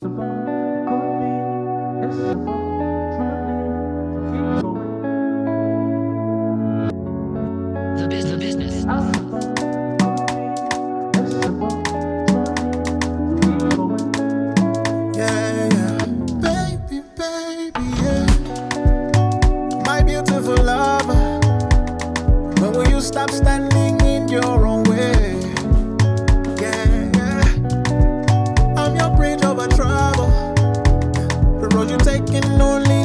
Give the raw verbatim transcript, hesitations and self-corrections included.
The business. The business. Yeah, yeah. Baby, baby, yeah. My beautiful lover. When will you stop standing in your own way? Yeah, yeah. I'm your bridge over trouble. The road you're taking only